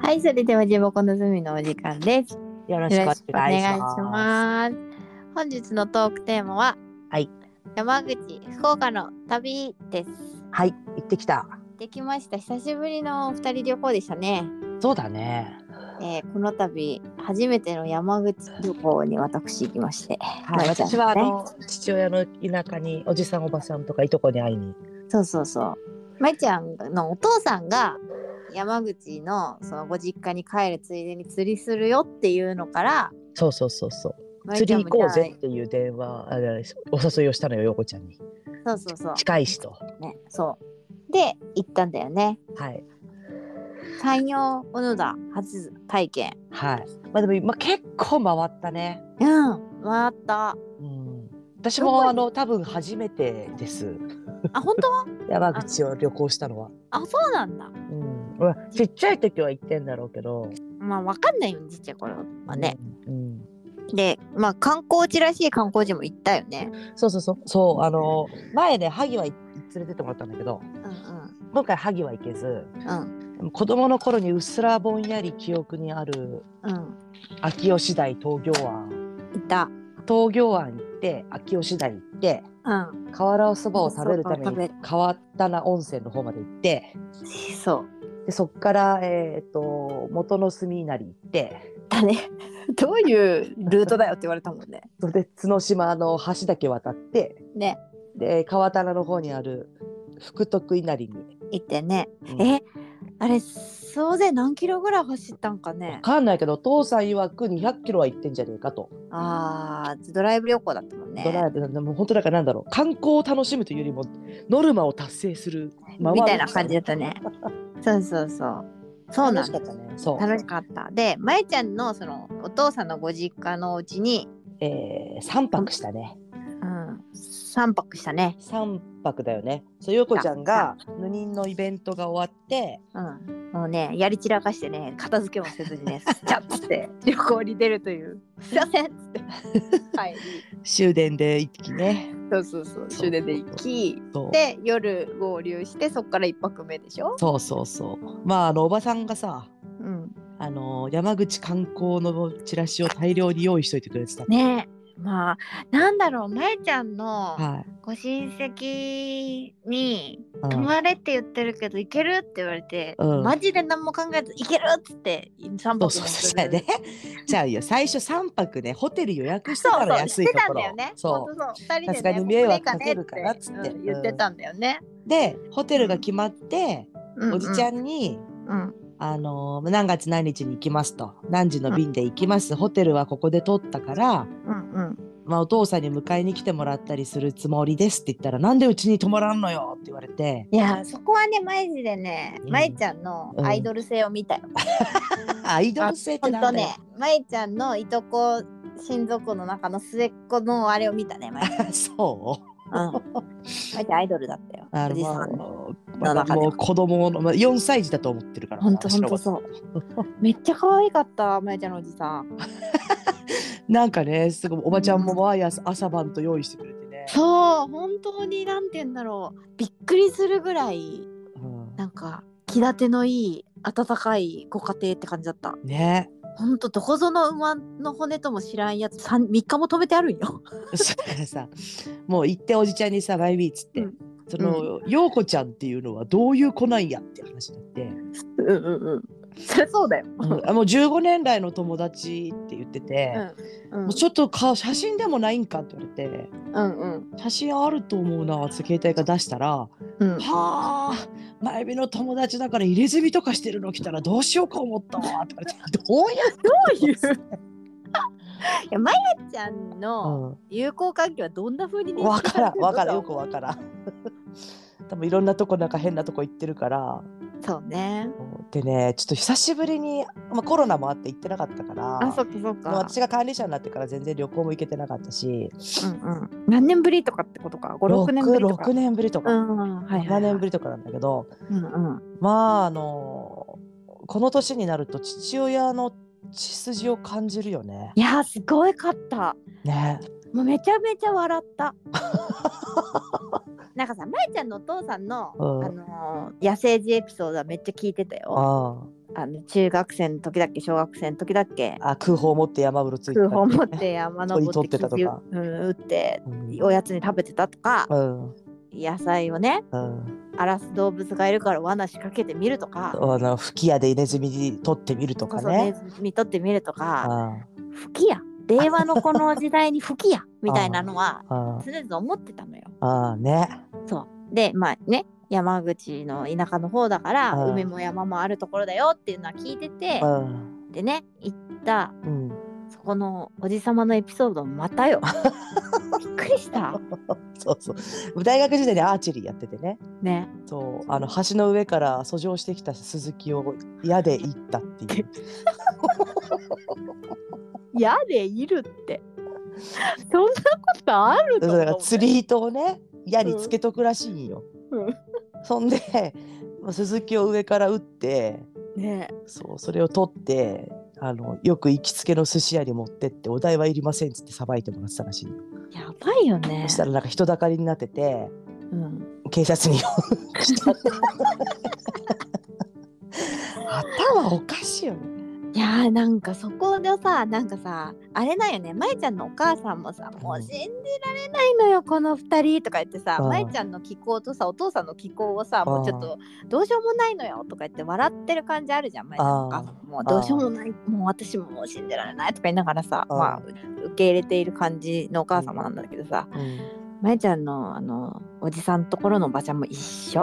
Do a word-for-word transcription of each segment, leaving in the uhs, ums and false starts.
はい、それでは地元の隅のお時間です。 よろしくお願いしよろしくお願いします。 ます。本日のトークテーマは、 はい、 山口、福岡の旅です。 はい、行ってきた。 できました。久しぶりの二人旅行でしたね。 そうだね。 えー、この度初めての山口旅行に私行きまして、 はい、私はあの父親の田舎におじさんおばさんとかいとこに会いに。 そうそうそう。まいちゃんのお父さんが山口のそのご実家に帰るついでに釣りするよっていうのから、 そうそうそうそう。 まいちゃんも釣り行こうぜっていう電話、あれお誘いをしたのよ、陽子ちゃんに。 そうそうそう。 近いしと。 ね、そうで行ったんだよね。 はい。 山陽小野田初体験。 はい。まあでも、まあ、結構回ったね。 うん、回った。 うん。私もあの多分初めてです。 あ、本当？ 山口を旅行したのは。 あ、そうなんだ。 うん。まあちっちゃい時は行ってんだろうけど。 まあわかんないよ、ちっちゃい頃はね。 うん。うんで、まあ観光地らしい観光地も行ったよね。 そうそうそう。そう、あの前ね萩は連れてってもらったんだけど、 うんうん。 今回萩は行けず、 うん。 子供の頃にうっすらぼんやり記憶にあるうん。 秋吉台東京湾。 行った。 東京湾行って秋吉台行って、 うん。 瓦そばを食べるためにそう食べ川棚温泉の方まで行って、 そう。 でそっからえっ、と元の隅稲荷行って、 だね。どういうルートだよって言われたもんね。 それで角島の橋だけ渡って、 ね。 で川棚の方にある福徳稲荷に行ってね。 うん、 え、あれ総勢何キロぐらい走ったんかね。 わかんないけど、お父さん曰くにひゃくキロは行ってんじゃねえかと。 あー、ドライブ旅行だったもんね。 ドライブでも本当だからなんだろう、観光を楽しむというよりもノルマを達成するみたいな感じだったね。そうそうそう。そうなんだ。 楽しかったね。そう楽しかった。で、まえちゃんのそのお父さんのご実家のうちに、 えー、さんぱくしたね。 うん、さんぱくしたね。 さんぱくだよね。そう、よこちゃんがヌニンのイベントが終わって、 うん、もうね、やり散らかしてね、片付けもせずにね、スチャッつって旅行に出るという、すいませんっつって帰り、 終電で行きね。 そうそうそう、終電で行き、 そうで夜合流して、そっからいっぱくめでしょ。 そうそうそう。まああのおばさんがさ、 うん、 あの山口観光のチラシを大量に用意しといてくれてた。 ねえ。まあなんだろう、まえちゃんのはい。 ご親戚にうん泊まれって言ってるけど行けるって言われて、 うんマジで何も考えず行けるっつってさんぱくそうもする。 そうそうね。じゃあいや最初さんぱくね、ホテル予約してそうたの、 そうして安いところ。 たんだよね。 そう。 ほんとそう、ふたりさすがでね、 に迷惑ここでいいかねかけるからっつって、 うん、言ってたんだよね。 でホテルが決まって、 うん、 おじちゃんに、 うんうんあの何月何日に行きますと、何時の便で行きます、ホテルはここで取ったから、 うんうん、 まあ、お父さんに迎えに来てもらったりするつもりですって言ったら、なんでうちに泊まらんのよって言われて。 いやそこはねマジでね、 うんまえちゃんのアイドル性を見たよ。 アイドル性ってなんだよ。 ほんとね、まえちゃんのいとこ親族の中の末っ子のあれを見たね、まえちゃん。 そううん。まえちゃんアイドルだったよ。おじさんの、 の中では。 もう子供の、まあ、よんさい児だと思ってるから。 ほんとほんとそう。めっちゃ可愛かった、まえちゃんのおじさん。 なんかね、すごいおばちゃんも毎朝朝晩と用意してくれてね。 そう、本当になんて言うんだろう。びっくりするぐらい、 うん、 なんか気立てのいい温かいご家庭って感じだった。 ね。 ほんとどこぞの馬の骨とも知らんやつみっかも止めてあるんよ。 それからさ、もう行っておじちゃんにさ、バイビーっつって、うん、その、陽、う、子、ん、ちゃんっていうのはどういう子なんやって話になって。 うんうんうん。そりゃそうだよ。 うん、あもうじゅうごねん来の友達って言ってて、うんうん、もうちょっと顔写真でもないんかって言われて、うんうん、写真あると思うなって携帯から出したら、うん、はあ前日の友達だから入れ墨とかしてるの来たらどうしようか思ったわって言われて、どういうどういういやまやちゃんの友好関係はどんな風にね、 わからんわからんよくわからん多分いろんなとこなんか変なとこ行ってるから。 そうね。 でね、ちょっと久しぶりに、まあ、コロナもあって行ってなかったから、 あ、そっかそっか。 私が管理者になってから全然旅行も行けてなかったし、 うんうん、何年ぶりとかってことか、ご、ろくねんぶりとか。 ろくねんぶりとか、 うんはいはいはい、 ななねんぶりとかなんだけど、 うんうん、 まああのこの年になると父親の血筋を感じるよね。 いやすごいかったね。 もうめちゃめちゃ笑ったなんかさ、まえちゃんのお父さんの、うん、あのー、野生児エピソードはめっちゃ聞いてたよ。 あの中学生の時だっけ小学生の時だっけあ空砲持って山風呂ついてた、 空砲持って山登って取ってたとか、 うん、打って、 うん、 おやつに食べてたとか、 うん、 野菜をね、うん、荒らす動物がいるから罠仕掛けてみるとか、 あの吹き矢でネズミ取ってみるとかね、そうそうネズミ取ってみるとか、吹き矢令和のこの時代に吹き矢みたいなのは常々思ってたのよ。 ああね。 そうでまあね山口の田舎の方だから海も山もあるところだよっていうのは聞いてて、でね行った、うん、そこのおじさまのエピソードもまたよびっくりしたそうそう大学時代にアーチェリーやっててねねそうあの橋の上から遡上してきた鈴木を矢で射ったっていう矢で射るってそんなことあるの？ だから釣り糸をね矢につけとくらしいんよ、うんうん、そんで鈴木を上から撃って、ね、そうそれを取ってあのよく行きつけの寿司屋に持ってってお代はいりませんっつってさばいてもらってたらしいよ。 やばいよね。 そしたらなんか人だかりになってて、うん、警察に頭おかしいよね。 いやーなんかそこでさなんかさあれだよね、まえちゃんのお母さんもさ、もう信じられないのよこのふたりとか言ってさ、まえちゃんの気候とさお父さんの気候をさもうちょっとどうしようもないのよとか言って笑ってる感じあるじゃん、まえちゃんのお母さんもうどうしようもない、もう私ももう信じられないとか言いながらさ、まあ受け入れている感じのお母様なんだけどさ、うんうん、まえちゃんのあのおじさんところのおばちゃんも一緒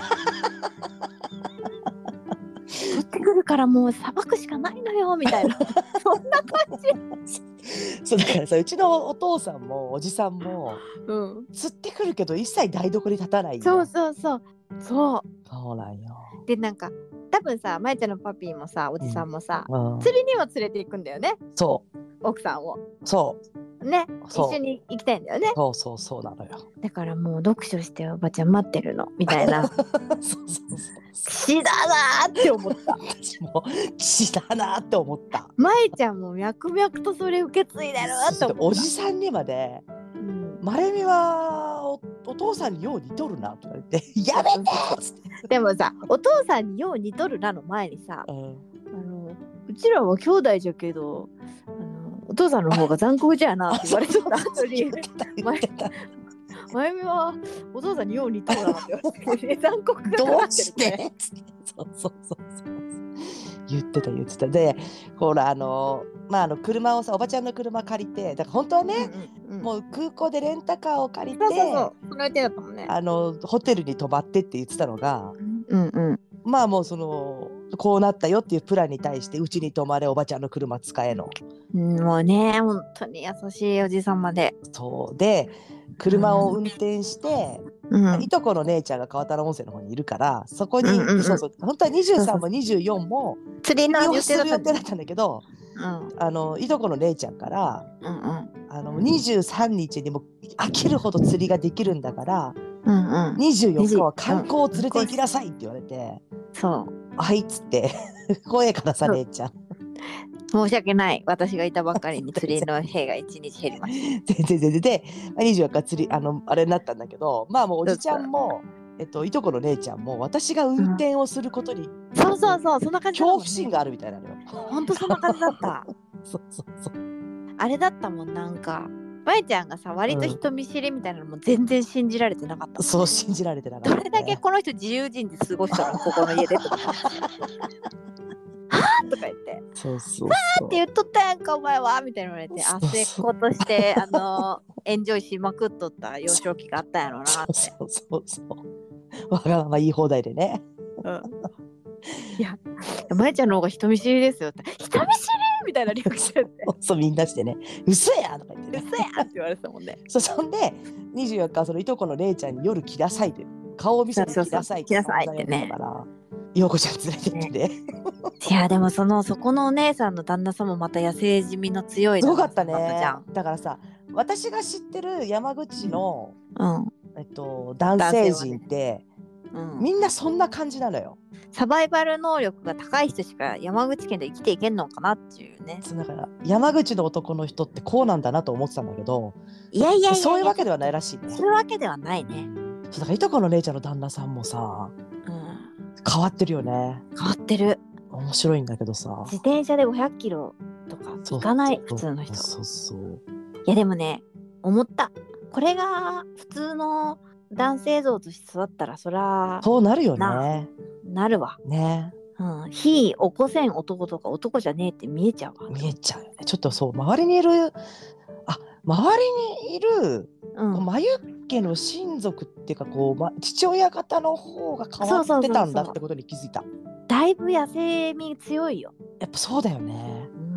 取ってくるからもうさばくしかないのよみたいなそんな感じそうだからさうちのお父さんもおじさんも、うん、釣ってくるけど一切台所に立たないよ。 そうそうそうそうそうなんよ。でなんか多分さまえちゃんのパピーもさおじさんもさ、うん、釣りにも連れて行くんだよね。 そう奥さんをそうね一緒に行きたいんだよね。 そうそうそうなのよ。 だからもう読書しておばちゃん待ってるのみたいなそうそうそう血だなって思った私も血だなって思った。 まえちゃんも脈々とそれ受け継いでるって思った。 おじさんにまで、うん、まれみは お, お父さんによう似とるなとか言ってやめてってでもさお父さんによう似とるなの前にさ、うん、あのうちらは兄弟じゃけどあのお父さんの方が残酷じゃなって言われてた後にまゆみはお父さんによう似とるなって言われて残酷がどうしてそうそうそうそう言ってた言ってた。でほらあのまああの車をさおばちゃんの車借りてだから本当はね、うんうんうん、もう空港でレンタカーを借りてそうそうそうその予定だったもんね。 あのホテルに泊まってって言ってたのが、うんうん、まあもうそのこうなったよっていうプランに対してうちに泊まれおばちゃんの車使えの、 うん、もうね本当に優しいおじさまでそうで車を運転して、うん、いとこの姉ちゃんが川田の温泉の方にいるからそこに、うんうんうん、そうそう本当はにじゅうさんもにじゅうよんも釣りの予定だったんだけど、うん、あのいとこの姉ちゃんから、うんうん、あのにじゅうさんにちにも飽きるほど釣りができるんだから、うんうん、にじゅうよっかは観光を連れて行きなさいって言われて、 そうはいっつって声からさ姉ちゃん申し訳ない私がいたばっかりに釣りの兵がいちにち減りました全然全然でにじゅうよっか釣りあのあれになったんだけどまあもうおじちゃんもえっといとこの姉ちゃんも私が運転をすることに、 うん、そうそうそうそんな感じだった、ね、 恐怖心があるみたいなのよ。 ほんとそんな感じだったそうそうそうあれだったもんなんかまえちゃんがさ割と人見知りみたいなのも全然信じられてなかった、 うん、そう信じられてなかった、 ね、どれだけこの人自由人で過ごしたのここの家でとかはぁとか言ってそうそうそうはぁって言っとったやんかお前はみたいな言われて汗っ子としてあのエンジョイしまくっとった幼少期があったやろなってそうそうそうわがまま言い放題でね、うん、 いやまえちゃんの方が人見知りですよって人見知りみたいなリアクションでそうみんなしてね嘘やとか言って、ね、 嘘やって言われてたもんねそうそんでにじゅうよっかそのいとこのれいちゃんに夜来なさいという顔を見せて来なさいって来なさいってね陽子ちゃん連れてってねいやでもそのそこのお姉さんの旦那さんもまた野生地味の強いすごかったねだからさ私が知ってる山口の、うんえっと、男性陣って、ねうん、みんなそんな感じなのよ。 サバイバル能力が高い人しか山口県で生きていけんのかなっていうね。 だから山口の男の人ってこうなんだなと思ってたんだけどいやいやいやいやそういうわけではないらしいね。 そういうわけではないね。 そうだからいとこの姉ちゃんの旦那さんもさ、うん、変わってるよね。 変わってる。 面白いんだけどさ、 自転車でごひゃっキロとか行かない普通の人。 そうそう。 いやでもね、思った。これが普通の男性像として育ったらそらそうなるよね。 な、なるわね。 うん、火起こせん男とか男じゃねえって見えちゃうわ。 見えちゃうよね。ちょっとそう周りにいるあ周りにいる、うん、眉家の親族っていうかこう、ま、父親方の方が変わってたんだってことに気づいた。 そうそうそうそう、だいぶ野生味強いよ。 やっぱそうだよね、 うん、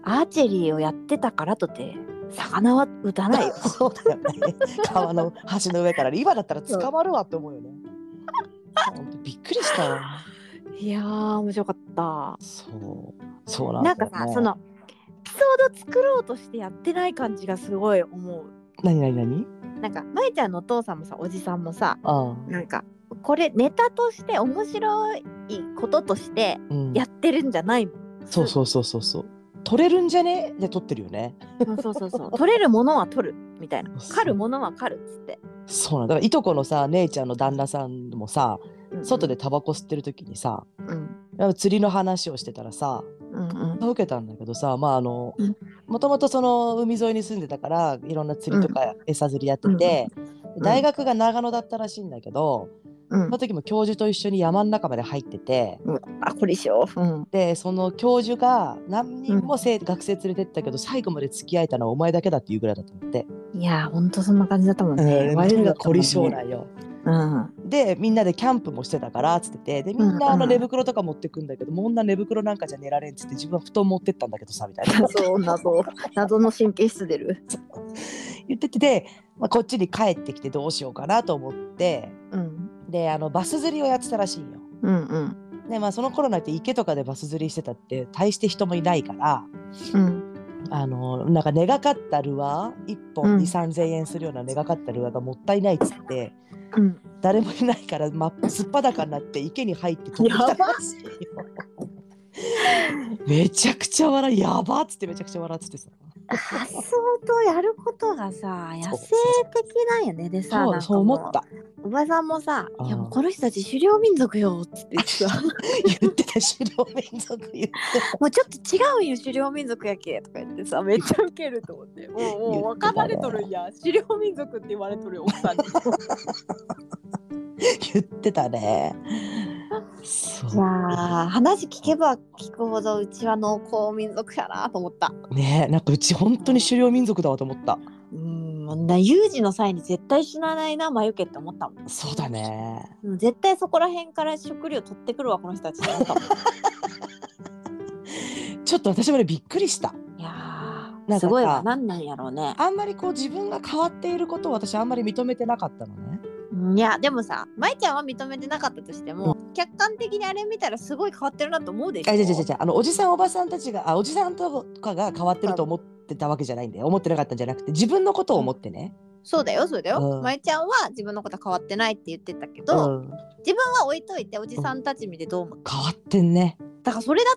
アーチェリーをやってたからとて魚は撃たないよ。 そうだよね。川の橋の上から今だったら捕まるわって思うよね。びっくりしたわ。 いやー面白かった。 そうそうなんだよね。 なんかさ、そのエピソード作ろうとしてやってない感じがすごい思う。 何何何？ なんかまえちゃんのお父さんもさおじさんもさ、 ああなんかこれネタとして面白いこととしてやってるんじゃないもん、 うん、そうそうそうそうそう、取れるんじゃねで取ってるよね。 そうそうそう、取れるものは取るみたいな、狩るものは狩るっつって。 そうなんだからいとこのさ姉ちゃんの旦那さんもさ、うんうん、外でタバコ吸ってる時にさ、うん、釣りの話をしてたらさ、うんうん、受けたんだけどさ、まああのもともとその海沿いに住んでたからいろんな釣りとか餌釣りやってて、うん、大学が長野だったらしいんだけど、うん、その時も教授と一緒に山の中まで入ってて、 うん、あこれしよう、うん、 でその教授が何人も生、うん、学生連れてったけど最後まで付き合えたのはお前だけだっていうぐらいだと思って。 いやほんとそんな感じだったもんね。 ワイルドだったもんね。凝り性なんよ。うん、でみんなでキャンプもしてたからっつってて、でみんなあの寝袋とか持ってくんだけど、うん、もう女寝袋なんかじゃ寝られんっつって自分は布団持ってったんだけどさみたいな。 そう謎謎の神経質出る言っててで、まあ、こっちに帰ってきてどうしようかなと思って、うん、であのバス釣りをやってたらしいよ。うんうん、でまあその頃なんて池とかでバス釣りしてたって大して人もいないから、うん、あのなんか根がかったルアーいっぽんにせんさんぜんえんするような根がかったルアーがもったいないっつって、うん、誰もいないから真っすっぱだかになって池に入って取ってきたらしいよ。めちゃくちゃ笑いやばっつってめちゃくちゃ笑っててさ、 発想とやることがさ野生的なんよね。でさ、 そうそう思った。 おばさんもさ、いやもうこの人たち狩猟民族よっつってさ言ってた、狩猟民族言ってもうちょっと違うんよ狩猟民族やけとか言ってさ、めっちゃウケると思って、もうもう分かられとるんや狩猟民族って言われとる奥さんに言ってたね。 いや話聞けば聞くほどうちは農耕民族やなと思ったね。えなんかうち本当に狩猟民族だわと思った。 うん、な有事の際に絶対死なないな眉毛って思ったもん。 そうだね、 うん、絶対そこら辺から食料取ってくるわこの人たちって思ったもんちょっと私もねびっくりした。 いやーすごいわ。なんなんやろうね。 あんまりこう自分が変わっていることを私あんまり認めてなかったのね。 いやでもさ、まいちゃんは認めてなかったとしても、うん、客観的にあれ見たらすごい変わってるなと思うでしょ。 あじゃじゃじゃじゃあのおじさんおばさんたちがあおじさんとかが変わってると思ってたわけじゃないんだよ。思ってなかったんじゃなくて自分のことを思ってね、 うん、そうだよそうだよ、うん、まいちゃんは自分のこと変わってないって言ってたけど、うん、自分は置いといておじさんたち見てどう思う、 うん、変わってんね。 だからそれだ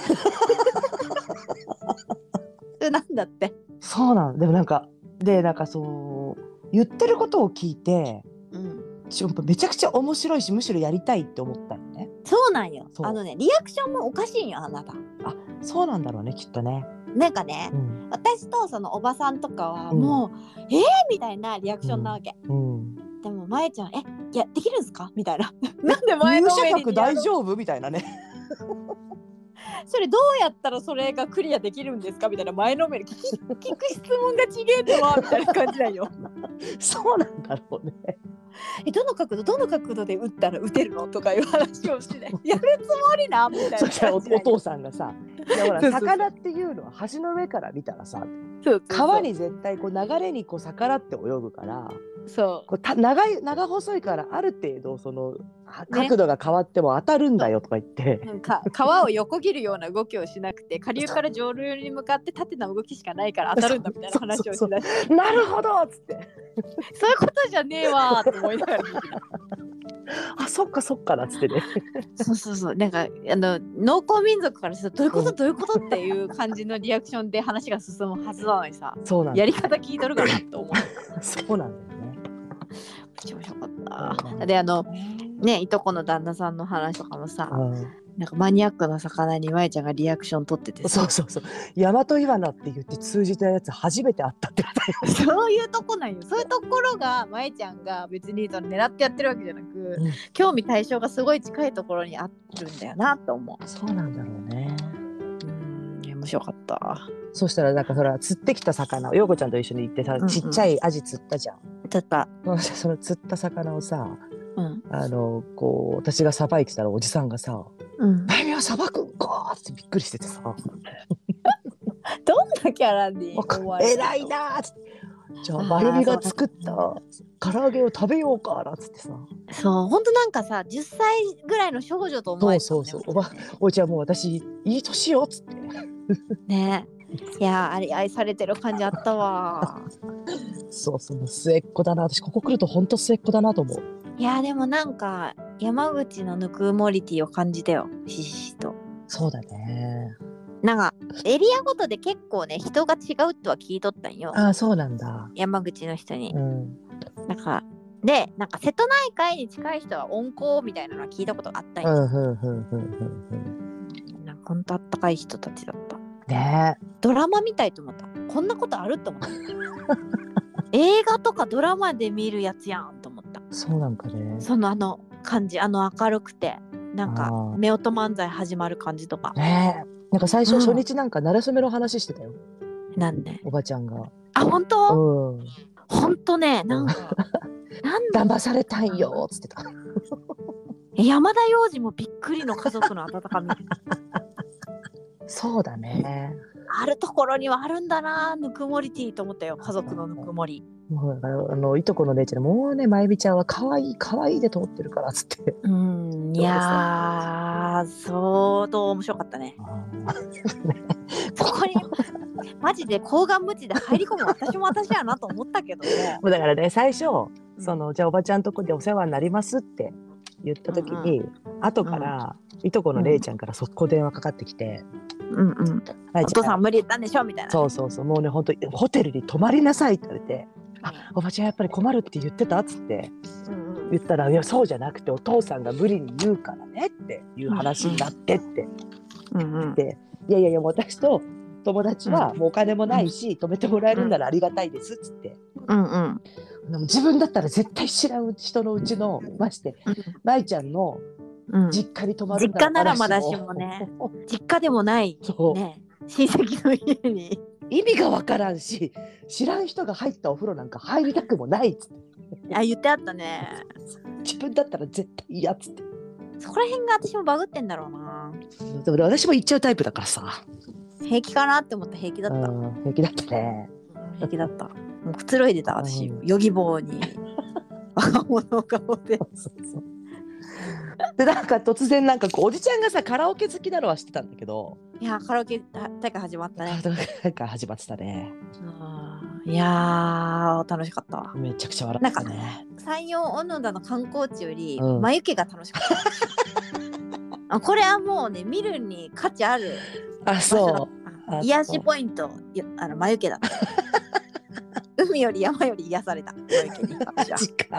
ってなんだってそうなんでもなんかでなんかそう言ってることを聞いて、うん、めちゃくちゃ面白いしむしろやりたいって思ったよね。 そうなんよ。あのねリアクションもおかしいんよあなた。 あそうなんだろうねきっとね。 なんかね、うん、私とそのおばさんとかはもう、うん、えーみたいなリアクションなわけ、うんうん、でもまえちゃんえいやできるんすかみたいななんで前のめりに入社大丈夫みたいなねそれどうやったらそれがクリアできるんですかみたいな前のめり聞く質問がちげえんだわみたいな感じだよそうなんだろうね。 えどの角度どの角度で打ったら打てるのとかいう話をしてやるつもりなみたいな感じだよ。 お父さんがさいやほら魚っていうのは橋の上から見たらさ川に絶対こう流れにこう逆らって泳ぐからそうこうた 長い長細いからある程度その、ね、角度が変わっても当たるんだよとか言って、 ね、か川を横切るような動きをしなくて下流から上流に向かって縦の動きしかないから当たるんだみたいな話をしだしてなるほどっつってそういうことじゃねえわーって思いながらあそっかそっかなっつってねそうそうそうなんかあの農耕民族からするとどういうことどういうことっていう感じのリアクションで話が進むはずなのにさそうなんやり方聞いとるかなって思うそうなんだよね。 めっちゃ面白かった。であのねいとこの旦那さんの話とかもさ、うん、 なんかマニアックな魚にまえちゃんがリアクション取ってて、 そうそうそう、ヤマトイワナって言って通じたやつ初めて会ったって言ったよ。そういうとこなんよ。そういうところがまえちゃんが別にその狙ってやってるわけじゃなく、うん、興味対象がすごい近いところにあるんだよなと思う。 そうなんだろうね。 うん、面白かった。 そしたらなんかそれ釣ってきた魚を陽子ちゃんと一緒に行ってさ、うんうん、ちっちゃいアジ釣ったじゃん。 釣った。 その釣った魚をさ、 うん、 あのこう私がさばいてたらおじさんがさ「大名さばくんか!」ってびっくりしててさどんなキャラに思われたの？ 偉いなーって、じゃあまゆみが作った唐揚げを食べようかなっつってさ、 そうほんとなんかさじゅっさいぐらいの少女と思えた、ね、 そうそうそう、おばおじゃあもう私いい年よっつってね。いやあれ愛されてる感じあったわそうそう、末っ子だな、私ここ来るとほんと末っ子だなと思う。 いやでもなんか山口のぬくもりティを感じたよ、ひしひしと。 そうだね。 なんかエリアごとで結構ね人が違うとは聞いとったんよ。 ああそうなんだ。 山口の人に、 うん、 なんかでなんか瀬戸内海に近い人は温厚みたいなのは聞いたことがあったんよ。なんかほんとあったかい人たちだったね。 ドラマみたいと思った。こんなことあると思った映画とかドラマで見るやつやんと思った。 そうなんかね。 そのあの感じ、あの明るくてなんか夫婦漫才始まる感じとかね。なんか最初、うん、初日なんか馴れ初めの話してたよ。 なんでおばちゃんが。 あ本当？ うん。 本当ね、なんかなん騙されたんよっつってた。 山田洋次もびっくりの家族の温かみそうだね。 あるところにはあるんだな、ぬくもりティーと思ったよ、家族のぬくもり。 もうあのいとこの姉ちゃんもうね、まゆみちゃんは可愛い可愛いで通ってるからっつって。 うん、いやー相当面白かったね。そこにマジで高顔無知で入り込む私も私やなと思ったけどね。 もうだからね、最初その、うん、じゃあおばちゃんとこでお世話になりますって言った時に、うんうん、後から、うん、いとこのれいちゃんから速攻電話かかってきて、 うんうん、お父さん無理言ったんでしょみたいな。 そうそうそう、もうね、本当ホテルに泊まりなさいって言われて、あ、おばちゃんやっぱり困るって言ってたっつって、うんうん、言ったら、いやそうじゃなくてお父さんが無理に言うからねっていう話になってって、うんうん、で、いやいやいや、私と友達はもうお金もないし、うん、止めてもらえるんならありがたいですっつって、うんうん、自分だったら絶対知らん人のうちのまして、うん、まいちゃんの実家に泊まるんだら、 実家ならまだしもね実家でもないね、親戚の家に意味がわからんし、知らん人が入ったお風呂なんか入りたくもないっつって。 あ、言ってあったね。 自分だったら絶対嫌っつって。 そこら辺が私もバグってんだろうな。 でも私も言っちゃうタイプだからさ。 平気かなって思った。平気だった。 平気だったね。 平気だった。もうくつろいでた私。ヨギボーに若者顔で。そうそうでなんか突然なんかこうおじちゃんがさカラオケ好きなのは知ってたんだけど、 いやカラオケ大会始まったね。 大会始まってたね。 あ、いや楽しかった。 めちゃくちゃ笑ったね。 なんか山陽小野田の観光地より眉毛が楽しかった、うん、これはもうね見るに価値ある。 あ、そう癒しポイント、あの眉毛だった海より山より癒された眉毛に私は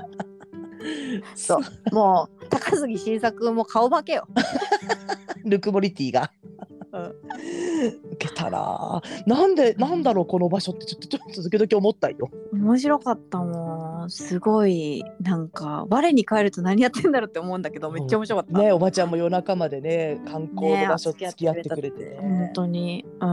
そうもう高杉晋作も顔負けよぬくもりティが、うん、受けたな。なんでなんだろうこの場所ってちょっとちょっと時々思ったよ。 面白かったもん。すごいなんか我に返ると何やってんだろうって思うんだけど、めっちゃ面白かった、 うん、ね。おばちゃんも夜中までね観光の場所付き合ってくれてね。 本当に、うん、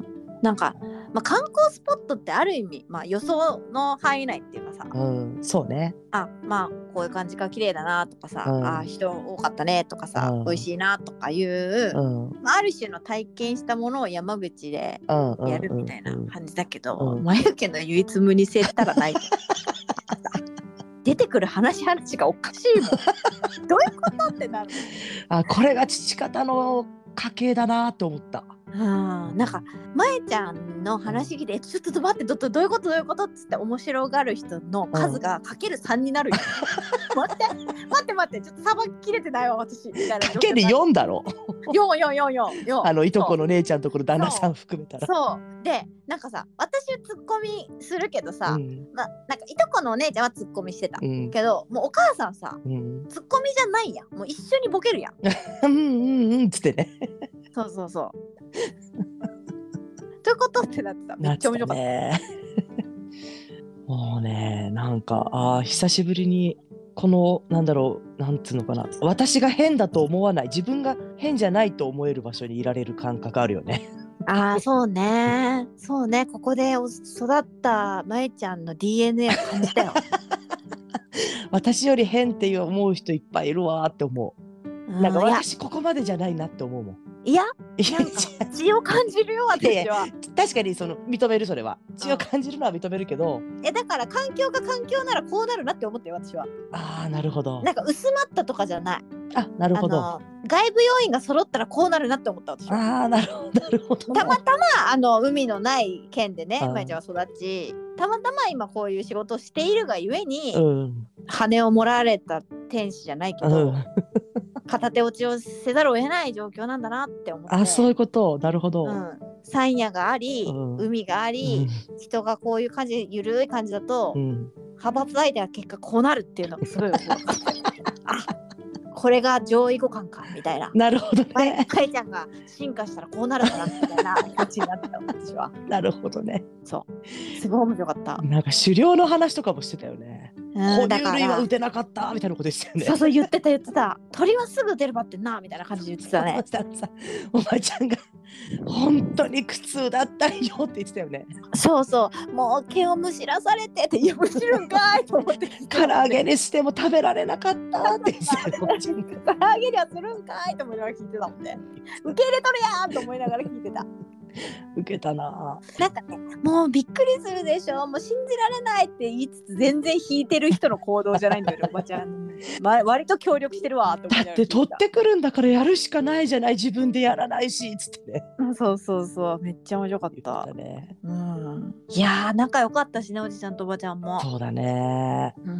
なんか、まあ、観光スポットってある意味、まあ、予想の範囲内っていうかさ、 うん、そうね。 あ、まあこういう感じが綺麗だなとかさ、うん、あ、人多かったねとかさ、うん、美味しいなとかいう、うんまあ、ある種の体験したものを山口でやるみたいな感じだけど、うんうんうん、眉毛の唯一無二性ったらない出てくる話話がおかしいもんどういうことってなる。 あ、これが父方の家系だなと思った。 うん、なんかまえちゃんの話聞いて、うん、ちょっと待ってどどういうことどういうことっつって面白がる人の数がかけるさんになるよ、うん、待って待って待ってちょっとさばきれてないわ私みたいな。 かけるよんだろよんよんよんよんよん、 あのいとこの姉ちゃんところ旦那さん含めたら。 そうでなんかさ私はツッコミするけどさ、うん、まなんかいとこのお姉ちゃんはツッコミしてた、うん、けどもうお母さんさ、うん、ツッコミじゃないやん、もう一緒にボケるやんうんうんうんっつってねそうそうそうということってなってた。めっちゃ面白かったねもうねなんかあ久しぶりにこのなんだろうなんつうのかな、私が変だと思わない、自分が変じゃないと思える場所にいられる感覚あるよねああそうねそうね、ここで育ったまえちゃんの ディーエヌエー を感じたよ私より変って思う人いっぱいいるわって思う。なんか私ここまでじゃないなって思うもん。 いやなんか血を感じるよ私は。 確かにその認める、それは血を感じるのは認めるけど、 えだから環境が環境ならこうなるなって思ってよ私は。 ああなるほど。 なんか薄まったとかじゃない。 あなるほど。 外部要因が揃ったらこうなるなって思った私は。 ああなるほどなるほど。 たまたまあの海のない県でねまえちゃんは育ち、たまたま今こういう仕事をしているがゆえに、うん、羽をもらわれた天使じゃないけど、うん、片手落ちをせざるを得ない状況なんだなって思って。 あそういうこと、なるほど、うん、 山野があり、うん、海があり、うん、人がこういう感じゆるい感じだと、うん、派閥相手は結果こうなるっていうのがすごいあこれが上位互換かみたいな。 なるほどね。 かいちゃんが進化したらこうなるかなみたいな感じになったよ私は。 なるほどね。 そうすごい面白かった。 なんか狩猟の話とかもしてたよね。哺乳類は打てなかったみたいなことでしたよね。 そうそう言ってた言ってた。鳥はすぐ出るばってんなみたいな感じで言ってたね。 おばちゃんが本当に苦痛だったよって言ってたよね。 そうそうもう毛をむしらされてっていやむしるんかいと思って唐揚げにしても食べられなかったって言ってたよ。 唐揚げにはするんかいと思いながら聞いてたもんね。受け入れとるやんと思いながら聞いてた。 受けたな。 なんかねもうびっくりするでしょ、もう信じられないって言いつつ全然引いてる人の行動じゃないんだよねおばちゃん、ま、割と協力してるわと思いながら。 だって取ってくるんだからやるしかないじゃない、自分でやらないしつってね。 そうそうそうめっちゃ面白かった。 言ってたね、 うん、いやー仲良かったしねおじちゃんとおばちゃんも。 そうだね、 うん、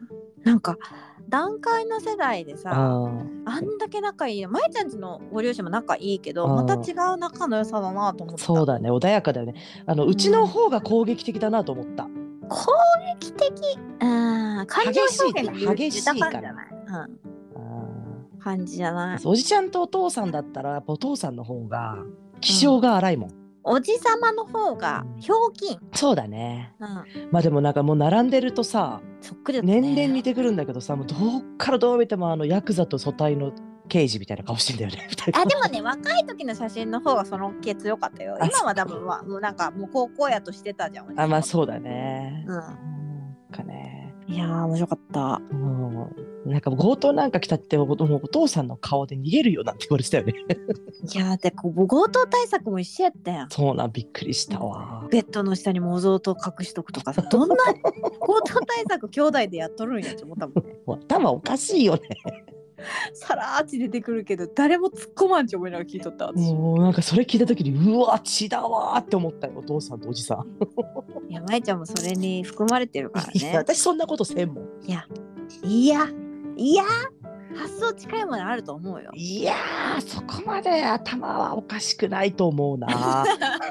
なんか団塊の世代でさ あ, あんだけ仲いい、まえちゃんちのご両親も仲いいけどまた違う仲の良さだなと思った。 そうだね穏やかだよね。あの、うん、うちの方が攻撃的だなと思った。 攻撃的、うん、感情表現が激しいから、 うん、感じじゃない。 おじちゃんとお父さんだったらやっぱお父さんの方が気性が荒いもん、うん、 おじさまの方がひょうきん、 そうだね、うん、まあでもなんかもう並んでるとさそっくりだったね、 年々似てくるんだけどさ、もうどっからどう見てもあのヤクザと組対の刑事みたいな顔してんだよねあでもね若い時の写真の方がその系強かったよ。今は多分はもうなんかもう高校やとしてたじゃん。 あまあそうだね、 うん、 かね。 いやー面白かった。 もうなんか強盗なんか来たってもうお父さんの顔で逃げるよなんて言われてたよねいやーでこう強盗対策も一緒やったやん。 そうなんびっくりしたわ。 ベッドの下に模造刀隠しとくとかさどんな強盗対策兄弟でやっとるんやって思ったもんね頭おかしいよねさらーち出てくるけど誰も突っ込まんち思いながら聞いとった私。 もうなんかそれ聞いた時にうわ血だわーって思ったよお父さんとおじさんいやまえちゃんもそれに含まれてるからね。 いや私そんなことせんもん。 いやいやいや発想近いものあると思うよ。 いやーそこまで頭はおかしくないと思うなあ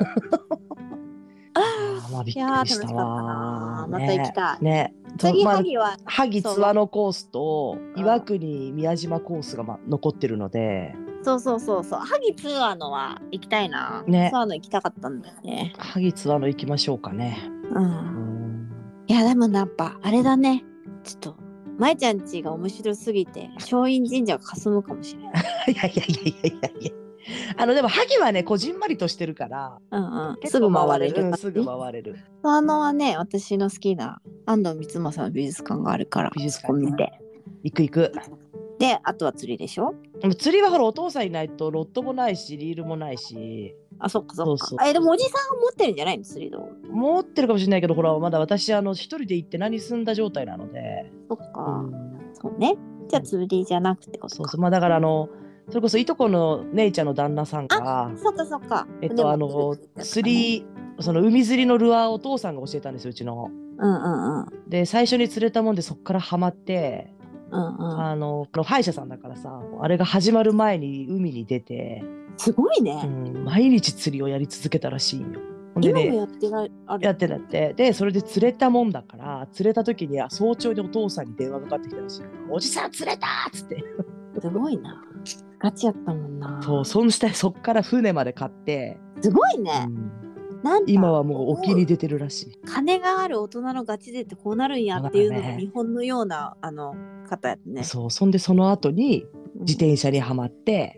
まあびっくりしたわ。 また行きたいね。 次萩は萩津和野コースと岩国宮島コースがま残ってるので。 そうそうそうそう萩津和野は行きたいな。ね。津和野行きたかったんだよね。 萩津和野行きましょうかね。 うん。うんいやでもやっぱあれだね。ちょっとまえちゃんちが面白すぎて松陰神社が霞むかもしれない。 いやいやいやいやいやいや。あのでも萩はねこじんまりとしてるから、 うんうん、すぐ回れる、 うん、すぐ回れる。 あのはね私の好きな安藤光政の美術館があるから美術館見て行く行く。 であとは釣りでしょ。 釣りはほらお父さんいないとロッドもないしリールもないし。 あそっかそっか。そうそうえでもおじさん持ってるんじゃないの釣り道具。 持ってるかもしれないけどほらまだ私あの一人で行って何済んだ状態なので。 そっか、うん、そうね。じゃあ釣りじゃなくてことか。 そうそうまあだからあのそれこそいとこの姉ちゃんの旦那さんがあ、そっかそっか。 えっとあの釣りその海釣りのルアーをお父さんが教えたんですよ、うちの。 うんうんうん。 で最初に釣れたもんでそっからハマって、 うんうん、 あのこの歯医者さんだからさ、あれが始まる前に海に出て、 すごいね、 うん、毎日釣りをやり続けたらしいんよ。ほんでね、 今もやってらあるやってなってでそれで釣れたもんだから、釣れた時には早朝にお父さんに電話かかってきたらしい。おじさん釣れたっつって。 すごいな、ガチやったもんな。 そう、そんしたそっから船まで買って、 すごいね、うん、なん今はもう沖に出てるらしい。 金がある大人のガチ勢ってこうなるんやっていうのが日本のようなあの方やね。 そう、そんでその後に自転車にはまって、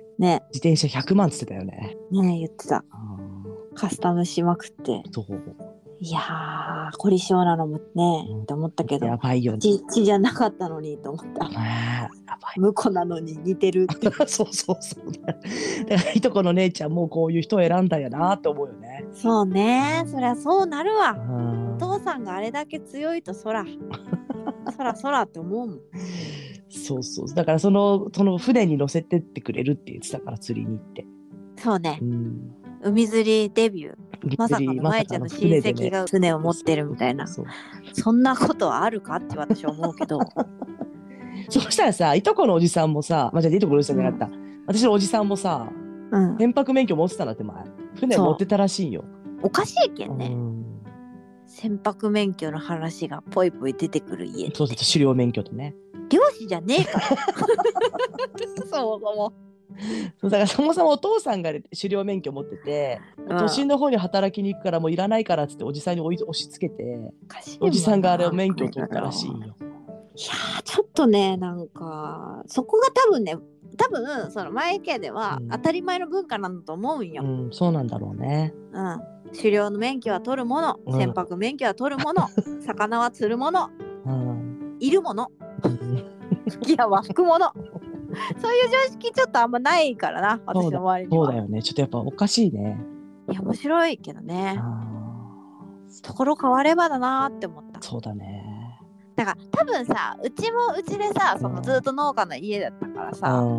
うん、ね、自転車ひゃくまんつってたよね。 ね、言ってた。カスタムしまくって。そう、いやー、凝り性なのもね、うん、って思ったけど、 やばいよね。 血じゃなかったのにと思った。やばい。婿なのに似てるって。 そうそうそう。だからいとこの姉ちゃんもこういう人を選んだんやなって思うよね。 そうね、そりゃそうなるわ。お父さんがあれだけ強いとそらそらそらって思うもん。 そうそう。だからそのその船に乗せてってくれるって言ってたから、釣りに行って。 そうね。うん、海釣りデビュー。まさかのまえちゃんの親戚が船を持ってるみたいな。そうそうそう、そんなことはあるかって私は思うけど。 そしたらさ、いとこのおじさんもさ、まあ、じゃあいとこのおじさんじゃなかった、うん、私のおじさんもさ、うん、船舶免許持ってたんだって前。船持ってたらしいよ。 おかしいけんね。うん、船舶免許の話がぽいぽい出てくる家って。 そうそう、狩猟免許とね。 漁師じゃねえから。そうもそうだからそもそもお父さんが狩猟免許持ってて、うん、都心の方に働きに行くからもういらないからっつっておじさんに押し付けて、おじさんがあれを免許を取ったらしいよ。いやー、ちょっとね、なんかそこが多分ね、多分その前家では当たり前の文化なんだと思うんよ。 うんうん、そうなんだろうね。 うん、狩猟の免許は取るもの、船舶免許は取るもの、うん、魚は釣るもの、うん、いるもの、吹き矢は吹くもの。そういう常識ちょっとあんまないからな、私の周りには。 そうだよね、ちょっとやっぱおかしいね。 いや、面白いけどね。ところ変わればだなって思った。 そうだね。 だから多分さ、うちもうちでさ、そのずっと農家の家だったからさ、うん、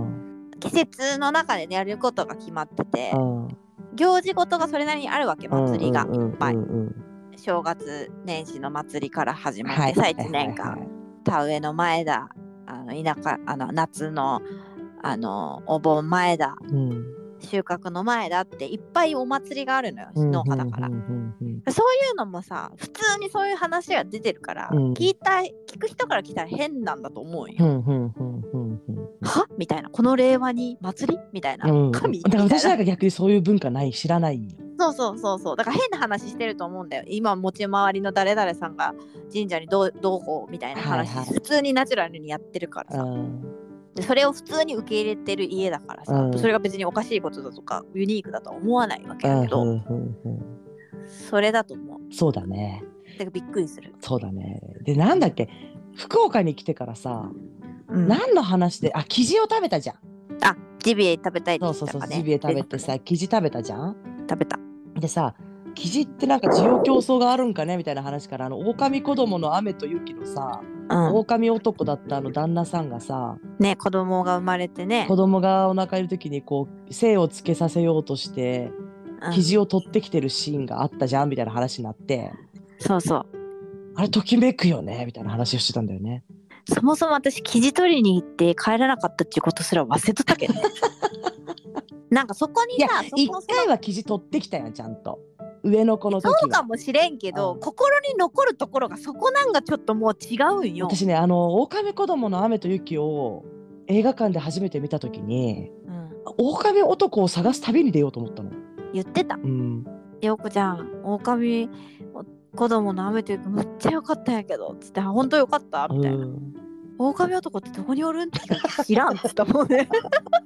季節の中でやることが決まってて、うん、行事事がそれなりにあるわけ、祭りがいっぱい。正月年始の祭りから始まってさ、はい、いちねんかん、はいはいはい、田植えの前だ、あの田舎あの夏のあのお盆前だ、うん、収穫の前だっていっぱいお祭りがあるのよ、農家だから、うんうんうんうん、そういうのもさ、普通にそういう話が出てるから、うん、聞いた聞く人から聞いたら変なんだと思うよ、うんうんうんうんうん、はみたいな、この令和に祭りみたいな、うん、神みたいな。 だから私なんか逆にそういう文化ない、知らないよ。 そうそうそうそう、だから変な話してると思うんだよ。今持ち回りの誰々さんが神社にどうどうこうみたいな話、はいはい、普通にナチュラルにやってるからさ、でそれを普通に受け入れてる家だからさ、それが別におかしいことだとかユニークだとは思わないわけだけど、それだと思う。 そうだね。 だからびっくりする。 そうだね。でなんだっけ、福岡に来てからさ、うん、何の話で、あ、キジを食べたじゃん。 あ、ジビエ食べたいって言ったかね。 そうそうそう、ジビエ食べてさ、キジ食べたじゃん。 食べた。 でさ、キジってなんか需要競争があるんかねみたいな話から、あの狼子供の雨と雪のさ、うん、狼男だったあの旦那さんがさ、 ね、子供が生まれてね、 子供がお腹いる時にこう精をつけさせようとして、うん、キジを取ってきてるシーンがあったじゃんみたいな話になって、 そうそう、 あれときめくよねみたいな話をしてたんだよね。 そもそも私キジ取りに行って帰らなかったっていうことすら忘れとったけどね。なんかそこにさ、 一回はキジ取ってきたよ、ちゃんと上の子の時は。 そうかもしれんけど、うん、心に残るところがそこなんかちょっともう違うんよ。 私ね、あの狼子供の雨と雪を映画館で初めて見た時に、うん、狼男を探す旅に出ようと思ったの。 言ってた、うん、よこちゃん狼子供の雨と雪めっちゃ良かったんやけどつって、本当良かったみたいな、うん、狼男ってどこにおるんって知らんって言ったもんね。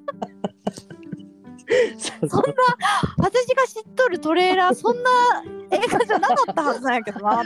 そんな私が知っとるトレーラーそんな映画じゃなかったはずなんやけどな。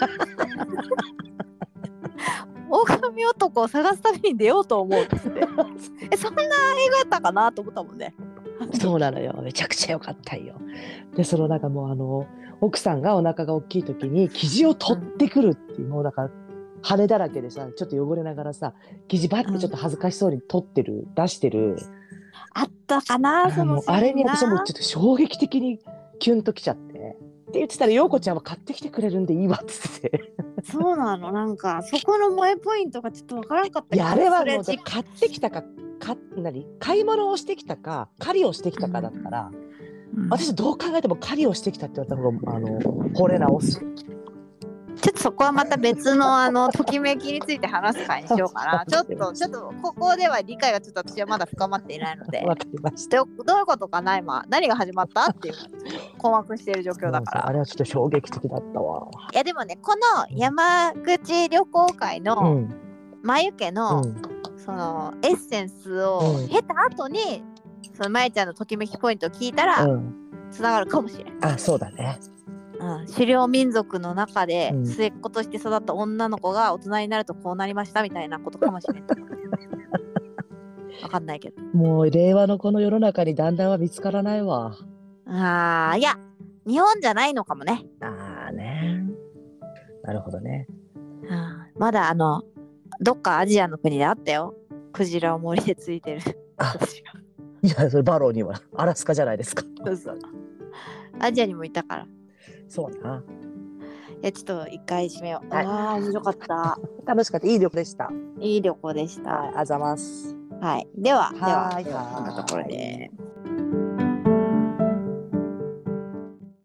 狼男を探すために出ようと思うっつってえ、そんな映画やったかなと思ったもんね。 そうなのよ、めちゃくちゃ良かったよ。でそのなんかもうあの奥さんがお腹が大きい時に生地を取ってくるっていう、うん、もうだから羽だらけでさ、ちょっと汚れながらさ、生地バッてちょっと恥ずかしそうに取ってる、うん、出してるあったかな、そのもうあれに私はもうちょっと衝撃的にキュンときちゃって。って言ってたら陽子ちゃんは買ってきてくれるんでいいわって言ってて。 そうなの、なんかそこの萌えポイントがちょっとわからんかった。 いやあれはもう買ってきたかか何買い物をしてきたか狩りをしてきたかだったら、うんうん、私どう考えても狩りをしてきたって言われた方があの惚れ直す。 ちょっとそこはまた別のあのときめきについて話す会にしようかな。ちょっとちょっとここでは理解がちょっと私はまだ深まっていないので。 わかりました。 どういうことかな、今何が始まったっていう困惑している状況だから。 あれはちょっと衝撃的だったわ。 いやでもね、この山口旅行会の眉毛の、うん、そのエッセンスを経た後に、うん、そのまゆちゃんのときめきポイントを聞いたら、うん、つながるかもしれない。 あ、そうだね。 うん、狩猟民族の中で末っ子として育った女の子が大人になるとこうなりましたみたいなことかもしれない。わかんないけど。 もう令和のこの世の中にだんだんは見つからないわ。 あー、いや日本じゃないのかもね。 あーね。なるほどね。 うん、まだあのどっかアジアの国であったよ。クジラを森でついてる。 いやそれバローにはアラスカじゃないですか。 そうそう。アジアにもいたから。 そうな。 いやちょっと一回締めよう。はい、ああ面白かった。 楽しかった。いい旅行でした。 いい旅行でした。 はい、あざます。 はい。ではではこんなところで。